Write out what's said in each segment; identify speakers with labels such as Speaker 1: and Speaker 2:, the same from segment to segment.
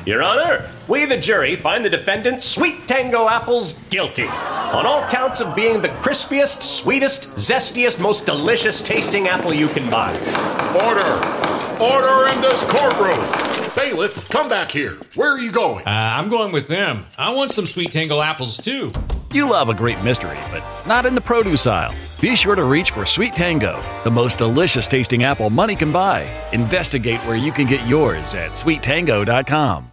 Speaker 1: Your Honor, we, the jury, find the defendant, Sweet Tango Apples, guilty on all counts of being the crispiest, sweetest, zestiest, most delicious tasting apple you can buy.
Speaker 2: Order! Order in this courtroom! Bailiff, come back here. Where are you going?
Speaker 3: I'm going with them. I want some Sweet Tango apples, too.
Speaker 4: You love a great mystery, but not in the produce aisle. Be sure to reach for Sweet Tango, the most delicious tasting apple money can buy. Investigate where you can get yours at sweettango.com.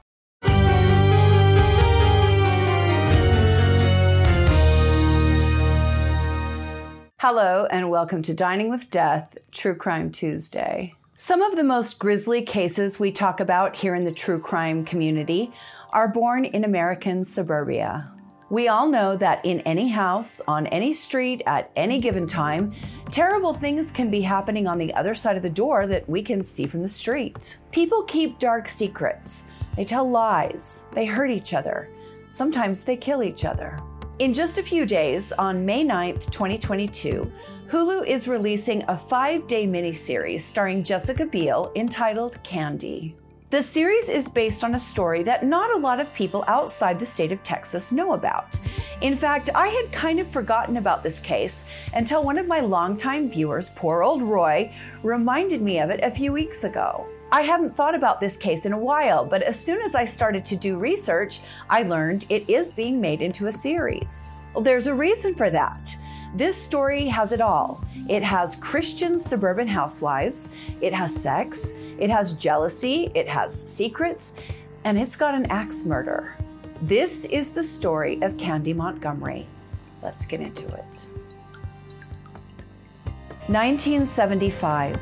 Speaker 5: Hello, and welcome to Dining with Death, True Crime Tuesday. Some of the most grisly cases we talk about here in the true crime community are born in American suburbia. We all know that in any house, on any street, at any given time, terrible things can be happening on the other side of the door that we can see from the street. People keep dark secrets. They tell lies. They hurt each other. Sometimes they kill each other. In just a few days, on May 9th, 2022, Hulu is releasing a 5-day miniseries starring Jessica Biel entitled Candy. The series is based on a story that not a lot of people outside the state of Texas know about. In fact, I had kind of forgotten about this case until one of my longtime viewers, poor old Roy, reminded me of it a few weeks ago. I hadn't thought about this case in a while, but as soon as I started to do research, I learned it is being made into a series. Well, there's a reason for that. This story has it all. It has Christian suburban housewives, it has sex, it has jealousy, it has secrets, and it's got an axe murder. This is the story of Candy Montgomery. Let's get into it. 1975.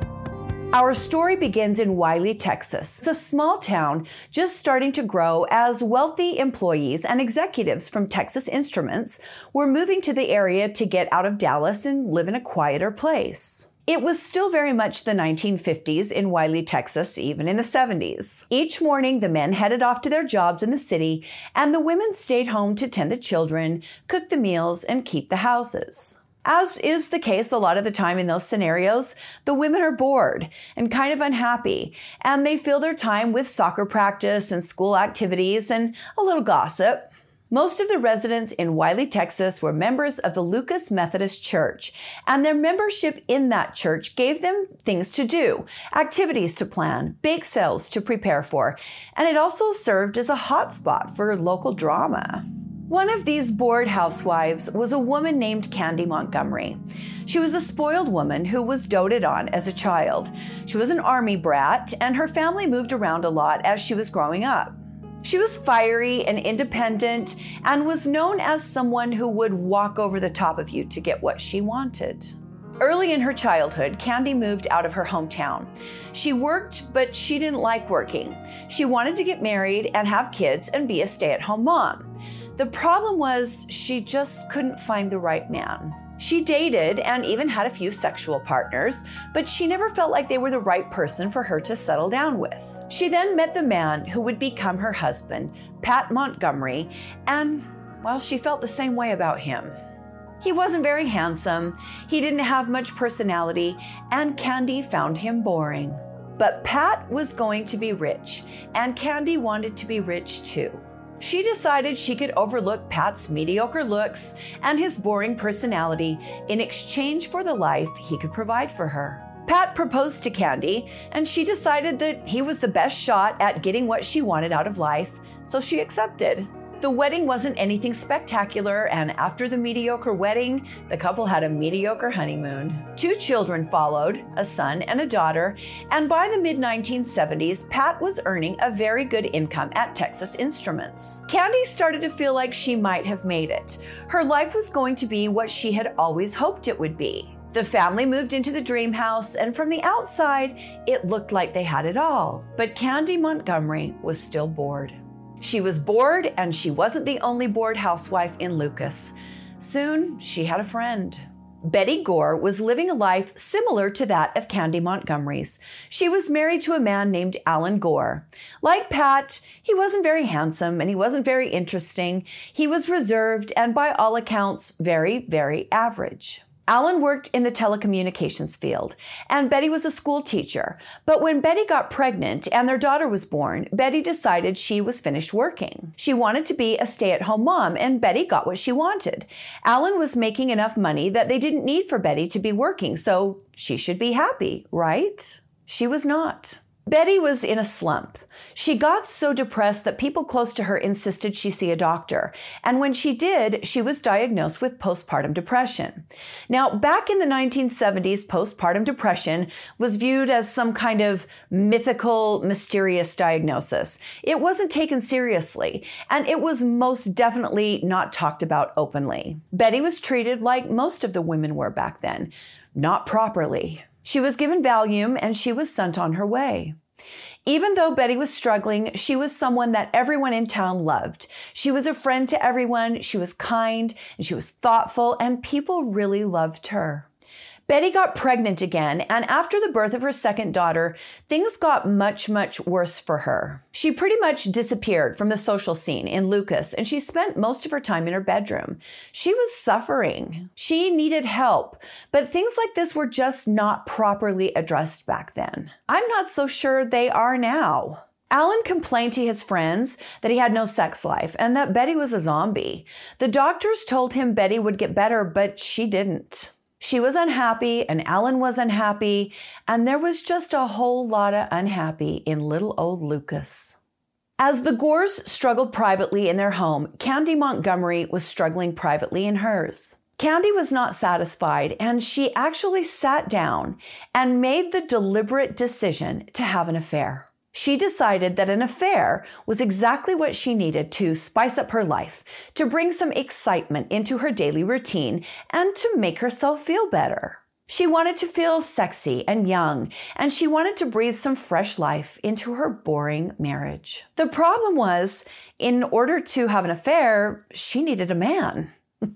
Speaker 5: Our story begins in Wylie, Texas. It's a small town just starting to grow as wealthy employees and executives from Texas Instruments were moving to the area to get out of Dallas and live in a quieter place. It was still very much the 1950s in Wylie, Texas, even in the 70s. Each morning, the men headed off to their jobs in the city, and the women stayed home to tend the children, cook the meals, and keep the houses. As is the case a lot of the time in those scenarios, the women are bored and kind of unhappy, and they fill their time with soccer practice and school activities and a little gossip. Most of the residents in Wylie, Texas were members of the Lucas Methodist Church, and their membership in that church gave them things to do, activities to plan, bake sales to prepare for, and it also served as a hotspot for local drama. One of these bored housewives was a woman named Candy Montgomery. She was a spoiled woman who was doted on as a child. She was an army brat, and her family moved around a lot as she was growing up. She was fiery and independent and was known as someone who would walk over the top of you to get what she wanted. Early in her childhood, Candy moved out of her hometown. She worked, but she didn't like working. She wanted to get married and have kids and be a stay-at-home mom. The problem was she just couldn't find the right man. She dated and even had a few sexual partners, but she never felt like they were the right person for her to settle down with. She then met the man who would become her husband, Pat Montgomery, and, well, she felt the same way about him. He wasn't very handsome, he didn't have much personality, and Candy found him boring. But Pat was going to be rich, and Candy wanted to be rich too. She decided she could overlook Pat's mediocre looks and his boring personality in exchange for the life he could provide for her. Pat proposed to Candy, and she decided that he was the best shot at getting what she wanted out of life, so she accepted. The wedding wasn't anything spectacular, and after the mediocre wedding, the couple had a mediocre honeymoon. 2 children followed, a son and a daughter, and by the mid-1970s, Pat was earning a very good income at Texas Instruments. Candy started to feel like she might have made it. Her life was going to be what she had always hoped it would be. The family moved into the dream house, and from the outside, it looked like they had it all. But Candy Montgomery was still bored. She was bored, and she wasn't the only bored housewife in Lucas. Soon, she had a friend. Betty Gore was living a life similar to that of Candy Montgomery's. She was married to a man named Alan Gore. Like Pat, he wasn't very handsome and he wasn't very interesting. He was reserved and by all accounts, very, very average. Alan worked in the telecommunications field, and Betty was a school teacher. But when Betty got pregnant and their daughter was born, Betty decided she was finished working. She wanted to be a stay-at-home mom, and Betty got what she wanted. Alan was making enough money that they didn't need for Betty to be working, so she should be happy, right? She was not. Betty was in a slump. She got so depressed that people close to her insisted she see a doctor. And when she did, she was diagnosed with postpartum depression. Now, back in the 1970s, postpartum depression was viewed as some kind of mythical, mysterious diagnosis. It wasn't taken seriously, and it was most definitely not talked about openly. Betty was treated like most of the women were back then, not properly. She was given Valium, and she was sent on her way. Even though Betty was struggling, she was someone that everyone in town loved. She was a friend to everyone, she was kind, and she was thoughtful, and people really loved her. Betty got pregnant again, and after the birth of her second daughter, things got much, much worse for her. She pretty much disappeared from the social scene in Lucas, and she spent most of her time in her bedroom. She was suffering. She needed help, but things like this were just not properly addressed back then. I'm not so sure they are now. Alan complained to his friends that he had no sex life and that Betty was a zombie. The doctors told him Betty would get better, but she didn't. She was unhappy, and Alan was unhappy, and there was just a whole lot of unhappy in little old Lucas. As the Gores struggled privately in their home, Candy Montgomery was struggling privately in hers. Candy was not satisfied, and she actually sat down and made the deliberate decision to have an affair. She decided that an affair was exactly what she needed to spice up her life, to bring some excitement into her daily routine, and to make herself feel better. She wanted to feel sexy and young, and she wanted to breathe some fresh life into her boring marriage. The problem was, in order to have an affair, she needed a man.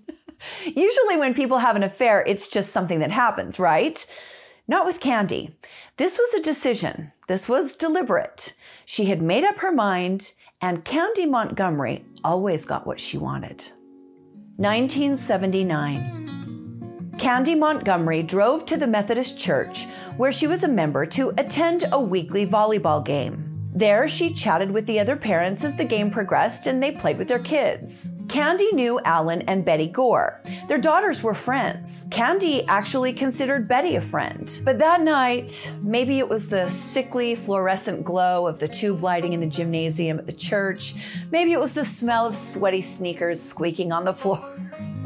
Speaker 5: Usually when people have an affair, it's just something that happens, right? Not with Candy. This was a decision. This was deliberate. She had made up her mind, and Candy Montgomery always got what she wanted. 1979. Candy Montgomery drove to the Methodist Church, where she was a member, to attend a weekly volleyball game. There, she chatted with the other parents as the game progressed, and they played with their kids. Candy knew Alan and Betty Gore. Their daughters were friends. Candy actually considered Betty a friend. But that night, maybe it was the sickly fluorescent glow of the tube lighting in the gymnasium at the church. Maybe it was the smell of sweaty sneakers squeaking on the floor.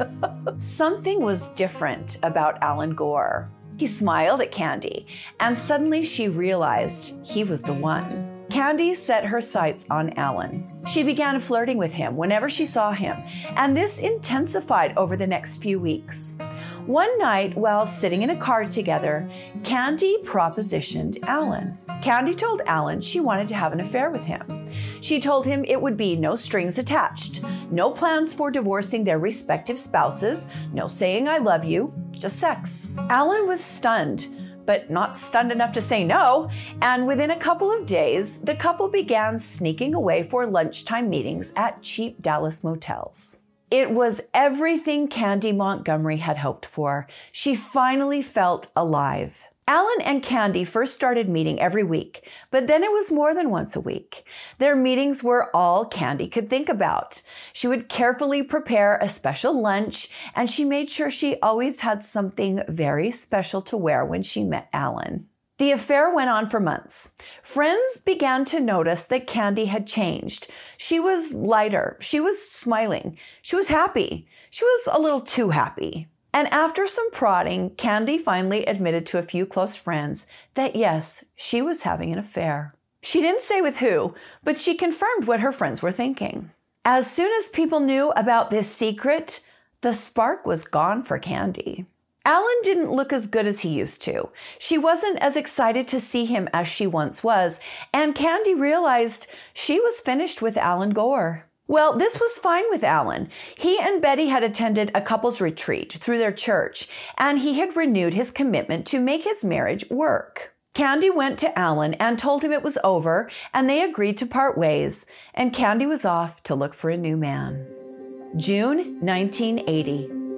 Speaker 5: Something was different about Alan Gore. He smiled at Candy, and suddenly she realized he was the one. Candy set her sights on Alan. She began flirting with him whenever she saw him, and this intensified over the next few weeks. One night, while sitting in a car together, Candy propositioned Alan. Candy told Alan she wanted to have an affair with him. She told him it would be no strings attached, no plans for divorcing their respective spouses, no saying I love you, just sex. Alan was stunned, but not stunned enough to say no, and within a couple of days, the couple began sneaking away for lunchtime meetings at cheap Dallas motels. It was everything Candy Montgomery had hoped for. She finally felt alive. Alan and Candy first started meeting every week, but then it was more than once a week. Their meetings were all Candy could think about. She would carefully prepare a special lunch, and she made sure she always had something very special to wear when she met Alan. The affair went on for months. Friends began to notice that Candy had changed. She was lighter. She was smiling. She was happy. She was a little too happy. And after some prodding, Candy finally admitted to a few close friends that yes, she was having an affair. She didn't say with who, but she confirmed what her friends were thinking. As soon as people knew about this secret, the spark was gone for Candy. Alan didn't look as good as he used to. She wasn't as excited to see him as she once was, and Candy realized she was finished with Alan Gore. Well, this was fine with Alan. He and Betty had attended a couples retreat through their church, and he had renewed his commitment to make his marriage work. Candy went to Alan and told him it was over, and they agreed to part ways, and Candy was off to look for a new man. June 1980.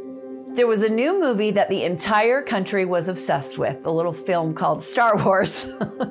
Speaker 5: There was a new movie that the entire country was obsessed with, a little film called Star Wars.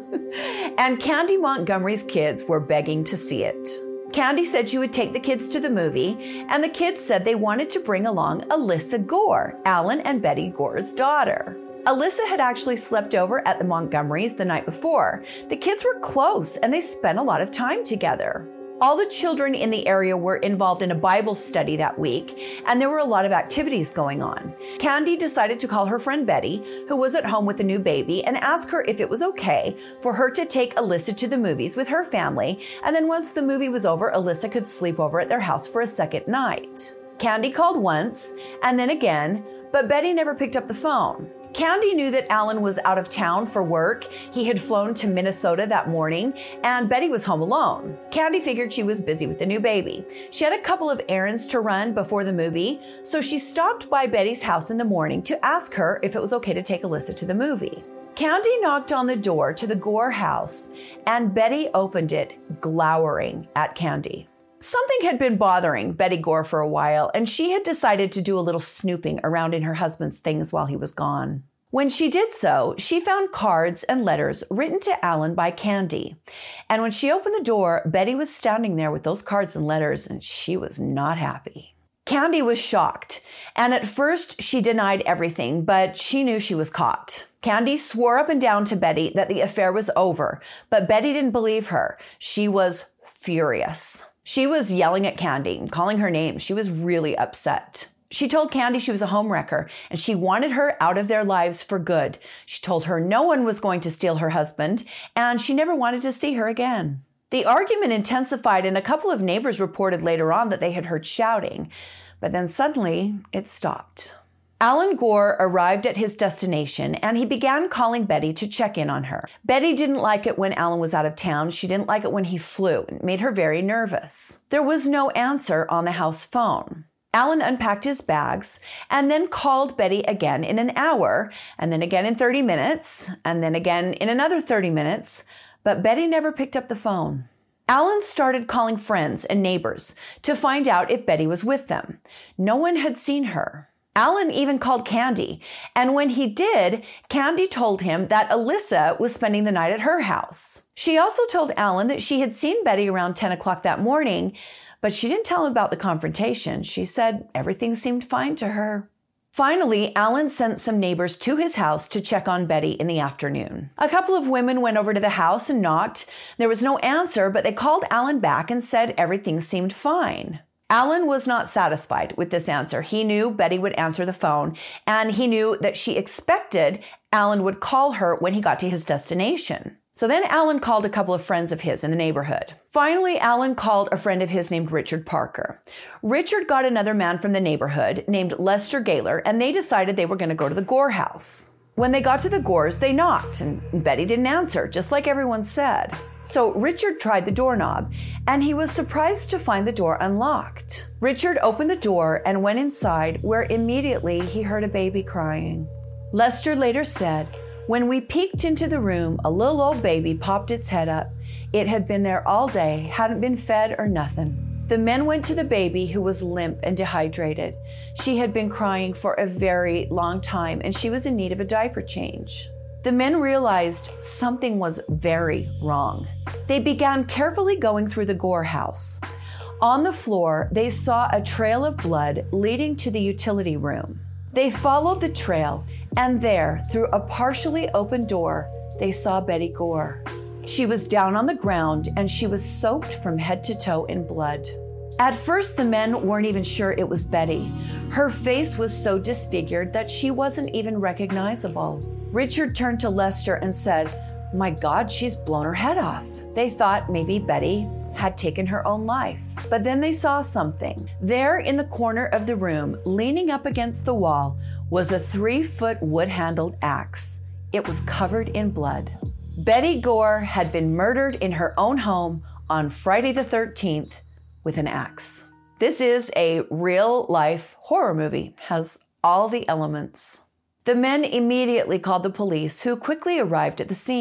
Speaker 5: And Candy Montgomery's kids were begging to see it. Candy said she would take the kids to the movie, and the kids said they wanted to bring along Alyssa Gore, Alan and Betty Gore's daughter. Alyssa had actually slept over at the Montgomerys the night before. The kids were close, and they spent a lot of time together. All the children in the area were involved in a Bible study that week, and there were a lot of activities going on. Candy decided to call her friend Betty, who was at home with a new baby, and ask her if it was okay for her to take Alyssa to the movies with her family, and then once the movie was over, Alyssa could sleep over at their house for a second night. Candy called once, and then again, but Betty never picked up the phone. Candy knew that Alan was out of town for work. He had flown to Minnesota that morning, and Betty was home alone. Candy figured she was busy with the new baby. She had a couple of errands to run before the movie, so she stopped by Betty's house in the morning to ask her if it was okay to take Alyssa to the movie. Candy knocked on the door to the Gore house, and Betty opened it, glowering at Candy. Something had been bothering Betty Gore for a while, and she had decided to do a little snooping around in her husband's things while he was gone. When she did so, she found cards and letters written to Alan by Candy. And when she opened the door, Betty was standing there with those cards and letters, and she was not happy. Candy was shocked, and at first she denied everything, but she knew she was caught. Candy swore up and down to Betty that the affair was over, but Betty didn't believe her. She was furious. She was yelling at Candy and calling her names. She was really upset. She told Candy she was a homewrecker and she wanted her out of their lives for good. She told her no one was going to steal her husband and she never wanted to see her again. The argument intensified and a couple of neighbors reported later on that they had heard shouting, but then suddenly it stopped. Alan Gore arrived at his destination and he began calling Betty to check in on her. Betty didn't like it when Alan was out of town. She didn't like it when he flew. It made her very nervous. There was no answer on the house phone. Alan unpacked his bags and then called Betty again in an hour, and then again in 30 minutes, and then again in another 30 minutes, but Betty never picked up the phone. Alan started calling friends and neighbors to find out if Betty was with them. No one had seen her. Alan even called Candy, and when he did, Candy told him that Alyssa was spending the night at her house. She also told Alan that she had seen Betty around 10 o'clock that morning, but she didn't tell him about the confrontation. She said everything seemed fine to her. Finally, Alan sent some neighbors to his house to check on Betty in the afternoon. A couple of women went over to the house and knocked. There was no answer, but they called Alan back and said everything seemed fine. Alan was not satisfied with this answer. He knew Betty would answer the phone, and he knew that she expected Alan would call her when he got to his destination. So then Alan called a couple of friends of his in the neighborhood. Finally, Alan called a friend of his named Richard Parker. Richard got another man from the neighborhood named Lester Gaylor, and they decided they were going to go to the Gore house. When they got to the Gores, they knocked, and Betty didn't answer, just like everyone said. So Richard tried the doorknob, and he was surprised to find the door unlocked. Richard opened the door and went inside, where immediately he heard a baby crying. Lester later said, "When we peeked into the room, a little old baby popped its head up. It had been there all day, hadn't been fed or nothing." The men went to the baby, who was limp and dehydrated. She had been crying for a very long time, and she was in need of a diaper change. The men realized something was very wrong. They began carefully going through the Gore house. On the floor, they saw a trail of blood leading to the utility room. They followed the trail, and there, through a partially open door, they saw Betty Gore. She was down on the ground, and she was soaked from head to toe in blood. At first, the men weren't even sure it was Betty. Her face was so disfigured that she wasn't even recognizable. Richard turned to Lester and said, "My God, she's blown her head off." They thought maybe Betty had taken her own life. But then they saw something. There in the corner of the room, leaning up against the wall, was a 3-foot wood-handled axe. It was covered in blood. Betty Gore had been murdered in her own home on Friday the 13th with an axe. This is a real-life horror movie, has all the elements. The men immediately called the police, who quickly arrived at the scene.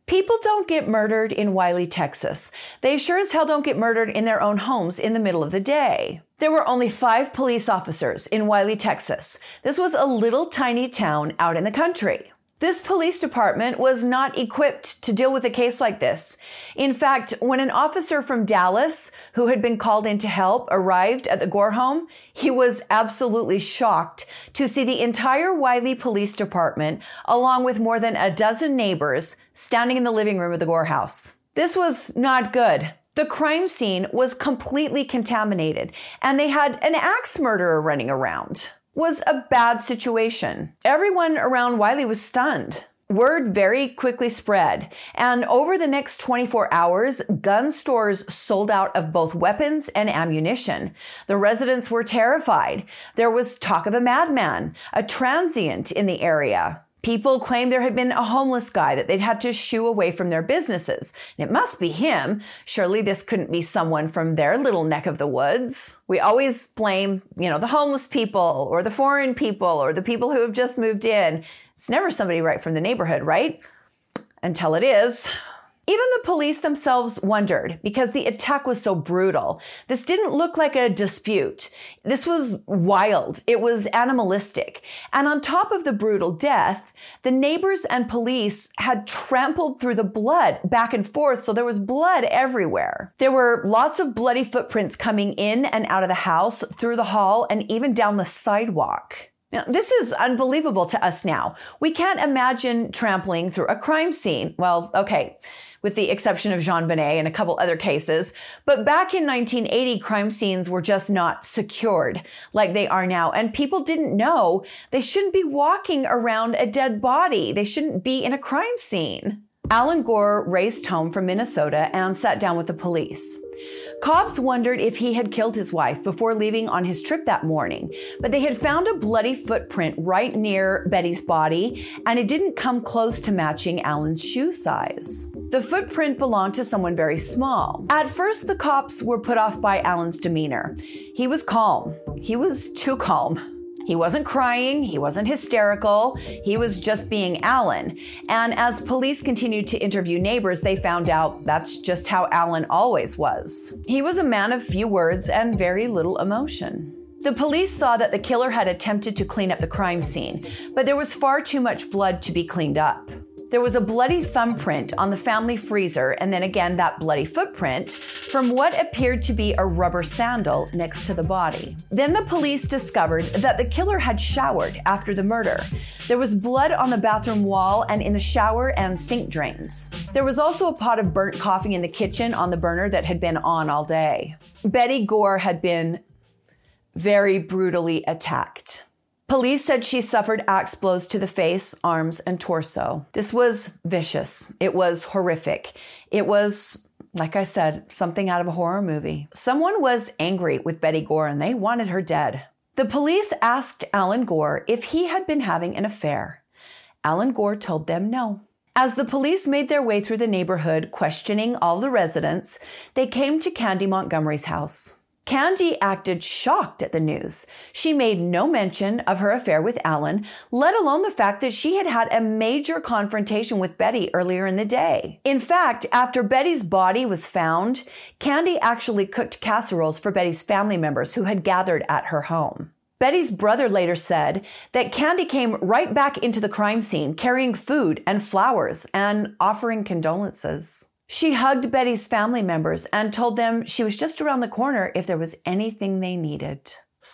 Speaker 5: People don't get murdered in Wylie, Texas. They sure as hell don't get murdered in their own homes in the middle of the day. There were only 5 police officers in Wylie, Texas. This was a little tiny town out in the country. This police department was not equipped to deal with a case like this. In fact, when an officer from Dallas, who had been called in to help, arrived at the Gore home, he was absolutely shocked to see the entire Wylie Police Department, along with more than a dozen neighbors, standing in the living room of the Gore house. This was not good. The crime scene was completely contaminated, and they had an axe murderer running around. Was a bad situation. Everyone around Wylie was stunned. Word very quickly spread, and over the next 24 hours, gun stores sold out of both weapons and ammunition. The residents were terrified. There was talk of a madman, a transient in the area. People claimed there had been a homeless guy that they'd had to shoo away from their businesses. And it must be him. Surely this couldn't be someone from their little neck of the woods. We always blame, the homeless people or the foreign people or the people who have just moved in. It's never somebody right from the neighborhood, right? Until it is. Even the police themselves wondered because the attack was so brutal. This didn't look like a dispute. This was wild. It was animalistic. And on top of the brutal death, the neighbors and police had trampled through the blood back and forth, so there was blood everywhere. There were lots of bloody footprints coming in and out of the house, through the hall, and even down the sidewalk. Now, this is unbelievable to us now. We can't imagine trampling through a crime scene. Well, okay, with the exception of Jean Bonnet and a couple other cases. But back in 1980, crime scenes were just not secured like they are now. And people didn't know they shouldn't be walking around a dead body. They shouldn't be in a crime scene. Alan Gore raced home from Minnesota and sat down with the police. Cops wondered if he had killed his wife before leaving on his trip that morning, but they had found a bloody footprint right near Betty's body, and it didn't come close to matching Alan's shoe size. The footprint belonged to someone very small. At first, the cops were put off by Alan's demeanor. He was calm. He was too calm. He wasn't crying. He wasn't hysterical. He was just being Alan. And as police continued to interview neighbors, they found out that's just how Alan always was. He was a man of few words and very little emotion. The police saw that the killer had attempted to clean up the crime scene, but there was far too much blood to be cleaned up. There was a bloody thumbprint on the family freezer, and then again that bloody footprint from what appeared to be a rubber sandal next to the body. Then the police discovered that the killer had showered after the murder. There was blood on the bathroom wall and in the shower and sink drains. There was also a pot of burnt coffee in the kitchen on the burner that had been on all day. Betty Gore had been very brutally attacked. Police said she suffered axe blows to the face, arms, and torso. This was vicious. It was horrific. It was, like I said, something out of a horror movie. Someone was angry with Betty Gore and they wanted her dead. The police asked Alan Gore if he had been having an affair. Alan Gore told them no. As the police made their way through the neighborhood, questioning all the residents, they came to Candy Montgomery's house. Candy acted shocked at the news. She made no mention of her affair with Alan, let alone the fact that she had had a major confrontation with Betty earlier in the day. In fact, after Betty's body was found, Candy actually cooked casseroles for Betty's family members who had gathered at her home. Betty's brother later said that Candy came right back into the crime scene carrying food and flowers and offering condolences. She hugged Betty's family members and told them she was just around the corner if there was anything they needed.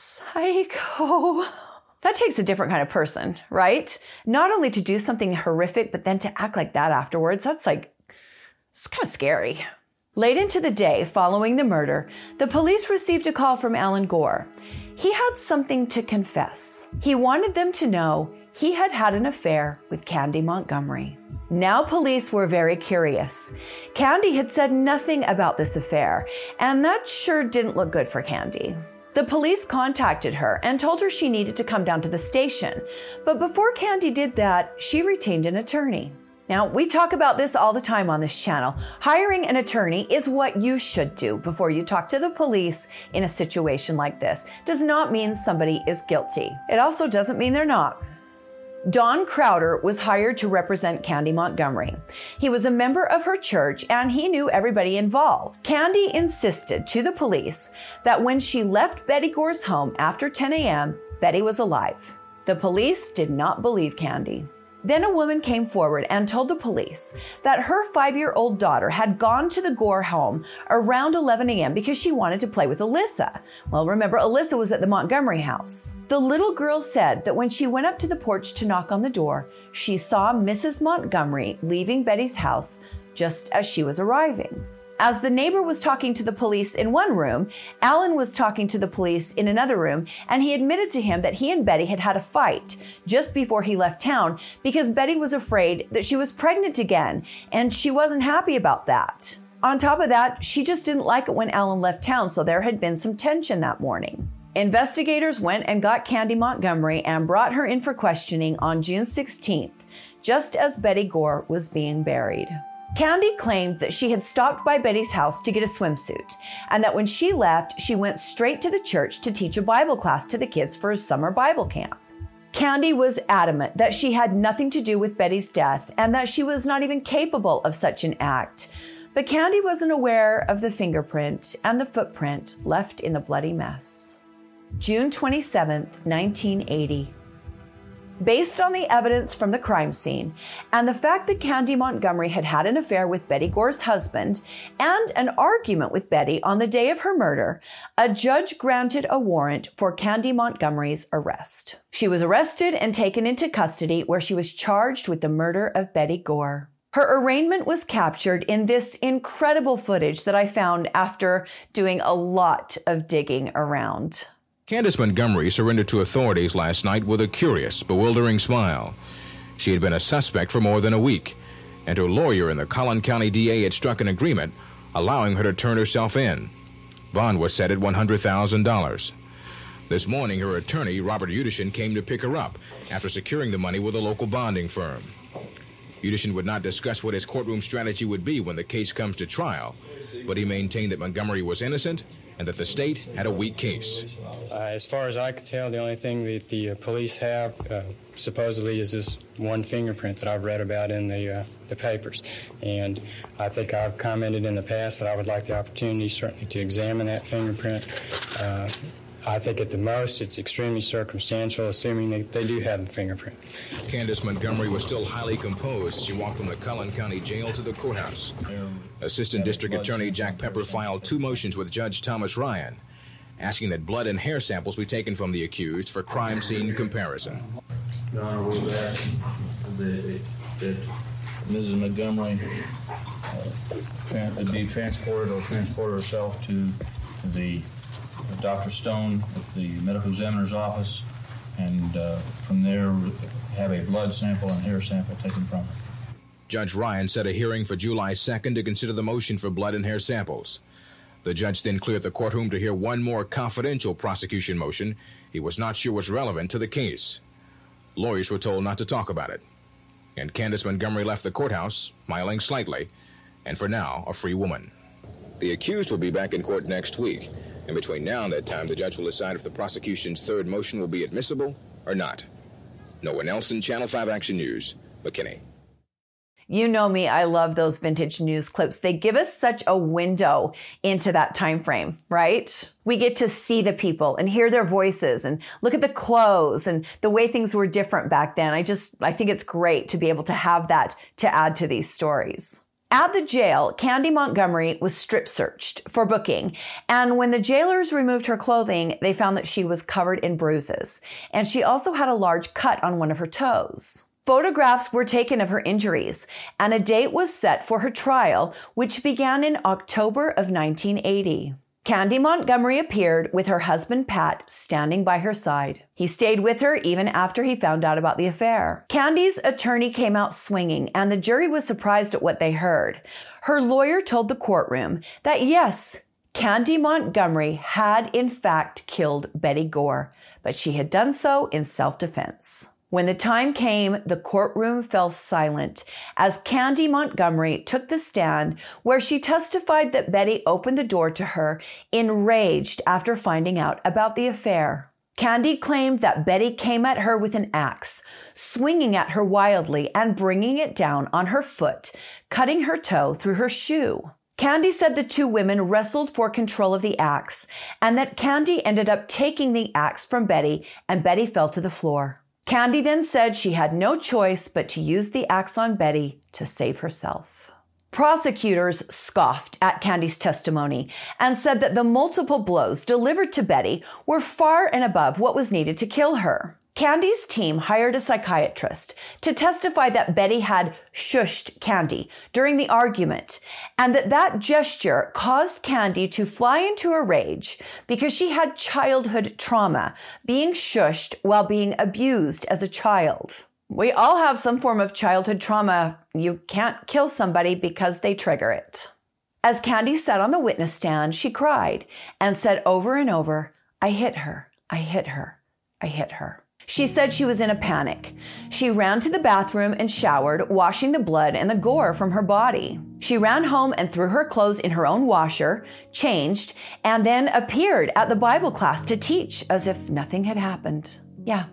Speaker 5: Psycho. That takes a different kind of person, right? Not only to do something horrific, but then to act like that afterwards. It's kind of scary. Late into the day following the murder, the police received a call from Alan Gore. He had something to confess. He wanted them to know he had had an affair with Candy Montgomery. Now police were very curious. Candy had said nothing about this affair, and that sure didn't look good for Candy. The police contacted her and told her she needed to come down to the station. But before Candy did that, she retained an attorney. Now, we talk about this all the time on this channel. Hiring an attorney is what you should do before you talk to the police in a situation like this. Does not mean somebody is guilty. It also doesn't mean they're not. Don Crowder was hired to represent Candy Montgomery. He was a member of her church and he knew everybody involved. Candy insisted to the police that when she left Betty Gore's home after 10 a.m., Betty was alive. The police did not believe Candy. Then a woman came forward and told the police that her 5-year-old daughter had gone to the Gore home around 11 a.m. because she wanted to play with Alyssa. Well, remember, Alyssa was at the Montgomery house. The little girl said that when she went up to the porch to knock on the door, she saw Mrs. Montgomery leaving Betty's house just as she was arriving. As the neighbor was talking to the police in one room, Alan was talking to the police in another room, and he admitted to him that he and Betty had had a fight just before he left town because Betty was afraid that she was pregnant again, and she wasn't happy about that. On top of that, she just didn't like it when Alan left town, so there had been some tension that morning. Investigators went and got Candy Montgomery and brought her in for questioning on June 16th, just as Betty Gore was being buried. Candy claimed that she had stopped by Betty's house to get a swimsuit, and that when she left, she went straight to the church to teach a Bible class to the kids for a summer Bible camp. Candy was adamant that she had nothing to do with Betty's death and that she was not even capable of such an act. But Candy wasn't aware of the fingerprint and the footprint left in the bloody mess. June 27th, 1980. Based on the evidence from the crime scene and the fact that Candy Montgomery had had an affair with Betty Gore's husband and an argument with Betty on the day of her murder, a judge granted a warrant for Candy Montgomery's arrest. She was arrested and taken into custody where she was charged with the murder of Betty Gore. Her arraignment was captured in this incredible footage that I found after doing a lot of digging around.
Speaker 6: Candace Montgomery surrendered to authorities last night with a curious, bewildering smile. She had been a suspect for more than a week, and her lawyer and the Collin County DA had struck an agreement allowing her to turn herself in. Bond was set at $100,000. This morning, her attorney, Robert Udishin, came to pick her up after securing the money with a local bonding firm. Udishin would not discuss what his courtroom strategy would be when the case comes to trial, but he maintained that Montgomery was innocent and that the state had a weak case.
Speaker 7: As far as I could tell, the only thing that the police have supposedly is this one fingerprint that I've read about in the papers. And I think I've commented in the past that I would like the opportunity certainly to examine that fingerprint. I think at the most it's extremely circumstantial, assuming that they do have the fingerprint.
Speaker 6: Candace Montgomery was still highly composed as she walked from the Collin County Jail to the courthouse. Assistant District Attorney Jack Pepper filed 2 motions with Judge Thomas Ryan, asking that blood and hair samples be taken from the accused for crime scene comparison.
Speaker 8: Your Honor, we'll ask that Mrs. Montgomery be transported herself to the Dr. Stone at the medical examiner's office, and from there have a blood sample and hair sample taken from her.
Speaker 6: Judge Ryan set a hearing for July 2nd to consider the motion for blood and hair samples. The judge then cleared the courtroom to hear one more confidential prosecution motion he was not sure was relevant to the case. Lawyers were told not to talk about it. And Candace Montgomery left the courthouse, smiling slightly, and for now, a free woman. The accused will be back in court next week. And between now and that time, the judge will decide if the prosecution's third motion will be admissible or not. Noah Nelson, Channel 5 Action News, McKinney.
Speaker 5: You know me, I love those vintage news clips. They give us such a window into that time frame, right? We get to see the people and hear their voices and look at the clothes and the way things were different back then. I think it's great to be able to have that to add to these stories. At the jail, Candy Montgomery was strip searched for booking, and when the jailers removed her clothing, they found that she was covered in bruises, and she also had a large cut on one of her toes. Photographs were taken of her injuries, and a date was set for her trial, which began in October of 1980. Candy Montgomery appeared with her husband Pat standing by her side. He stayed with her even after he found out about the affair. Candy's attorney came out swinging, and the jury was surprised at what they heard. Her lawyer told the courtroom that yes, Candy Montgomery had in fact killed Betty Gore, but she had done so in self-defense. When the time came, the courtroom fell silent as Candy Montgomery took the stand, where she testified that Betty opened the door to her, enraged after finding out about the affair. Candy claimed that Betty came at her with an axe, swinging at her wildly and bringing it down on her foot, cutting her toe through her shoe. Candy said the two women wrestled for control of the axe and that Candy ended up taking the axe from Betty and Betty fell to the floor. Candy then said she had no choice but to use the axe on Betty to save herself. Prosecutors scoffed at Candy's testimony and said that the multiple blows delivered to Betty were far and above what was needed to kill her. Candy's team hired a psychiatrist to testify that Betty had shushed Candy during the argument and that gesture caused Candy to fly into a rage because she had childhood trauma, being shushed while being abused as a child. We all have some form of childhood trauma. You can't kill somebody because they trigger it. As Candy sat on the witness stand, she cried and said over and over, "I hit her, I hit her, I hit her." She said she was in a panic. She ran to the bathroom and showered, washing the blood and the gore from her body. She ran home and threw her clothes in her own washer, changed, and then appeared at the Bible class to teach as if nothing had happened. Yeah,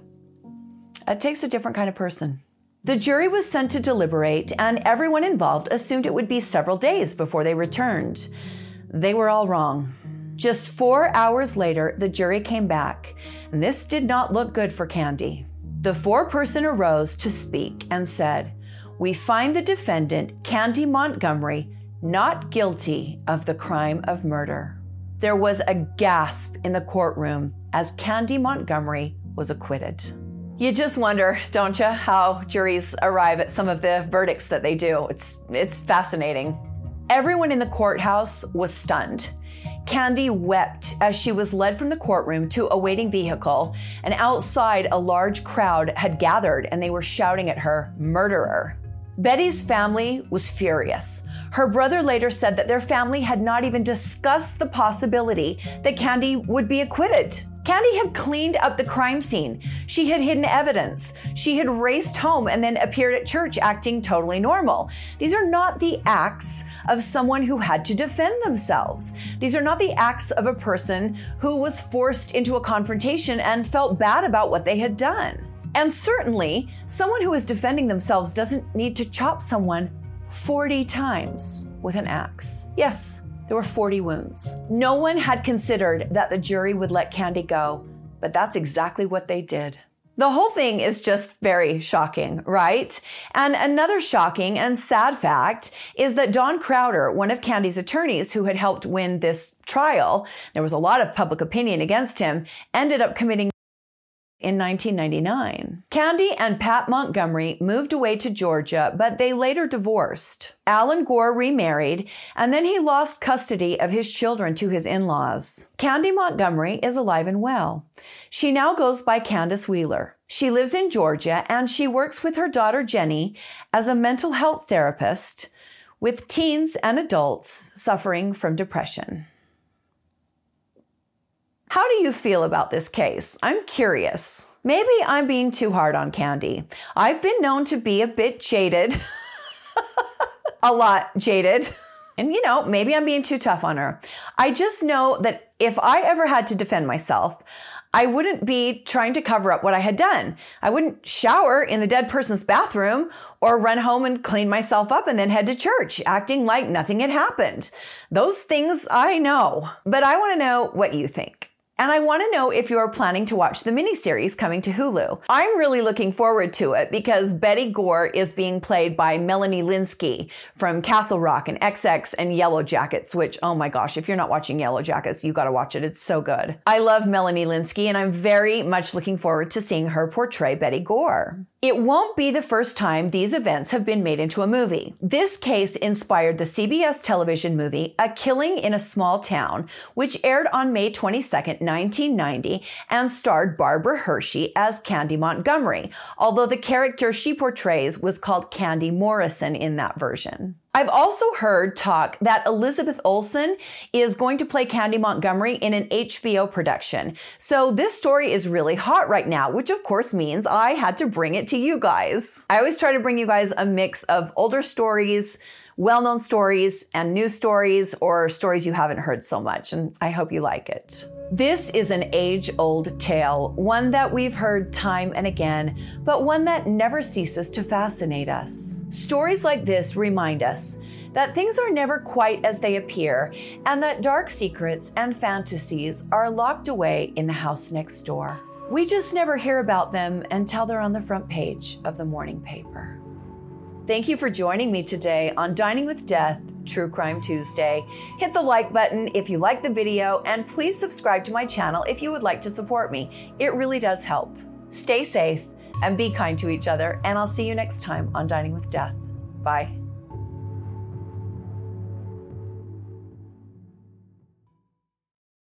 Speaker 5: it takes a different kind of person. The jury was sent to deliberate, and everyone involved assumed it would be several days before they returned. They were all wrong. Just 4 hours later, the jury came back, and this did not look good for Candy. The foreperson arose to speak and said, "We find the defendant, Candy Montgomery, not guilty of the crime of murder." There was a gasp in the courtroom as Candy Montgomery was acquitted. You just wonder, don't you, how juries arrive at some of the verdicts that they do. It's fascinating. Everyone in the courthouse was stunned. Candy wept as she was led from the courtroom to a waiting vehicle, and outside a large crowd had gathered and they were shouting at her, "Murderer." Betty's family was furious. Her brother later said that their family had not even discussed the possibility that Candy would be acquitted. Candy had cleaned up the crime scene. She had hidden evidence. She had raced home and then appeared at church acting totally normal. These are not the acts of someone who had to defend themselves. These are not the acts of a person who was forced into a confrontation and felt bad about what they had done. And certainly, someone who is defending themselves doesn't need to chop someone 40 times with an axe. Yes, there were 40 wounds. No one had considered that the jury would let Candy go, but that's exactly what they did. The whole thing is just very shocking, right? And another shocking and sad fact is that Don Crowder, one of Candy's attorneys who had helped win this trial, there was a lot of public opinion against him, ended up committing in 1999. Candy and Pat Montgomery moved away to Georgia, but they later divorced. Alan Gore remarried, and then he lost custody of his children to his in-laws. Candy Montgomery is alive and well. She now goes by Candace Wheeler. She lives in Georgia, and she works with her daughter Jenny as a mental health therapist with teens and adults suffering from depression. How do you feel about this case? I'm curious. Maybe I'm being too hard on Candy. I've been known to be a bit jaded. A lot jaded. And maybe I'm being too tough on her. I just know that if I ever had to defend myself, I wouldn't be trying to cover up what I had done. I wouldn't shower in the dead person's bathroom or run home and clean myself up and then head to church, acting like nothing had happened. Those things I know, but I want to know what you think. And I want to know if you are planning to watch the miniseries coming to Hulu. I'm really looking forward to it because Betty Gore is being played by Melanie Lynskey from Castle Rock and XX and Yellow Jackets, which, oh my gosh, if you're not watching Yellow Jackets, you got to watch it. It's so good. I love Melanie Lynskey, and I'm very much looking forward to seeing her portray Betty Gore. It won't be the first time these events have been made into a movie. This case inspired the CBS television movie A Killing in a Small Town, which aired on May 22nd, 1990, and starred Barbara Hershey as Candy Montgomery, although the character she portrays was called Candy Morrison in that version. I've also heard talk that Elizabeth Olsen is going to play Candy Montgomery in an HBO production. So this story is really hot right now, which of course means I had to bring it to you guys. I always try to bring you guys a mix of older stories well-known stories and news stories or stories you haven't heard so much, and I hope you like it. This is an age-old tale, one that we've heard time and again, but one that never ceases to fascinate us. Stories like this remind us that things are never quite as they appear, and that dark secrets and fantasies are locked away in the house next door. We just never hear about them until they're on the front page of the morning paper. Thank you for joining me today on Dining with Death, True Crime Tuesday. Hit the like button if you like the video, and please subscribe to my channel if you would like to support me. It really does help. Stay safe and be kind to each other, and I'll see you next time on Dining with Death. Bye.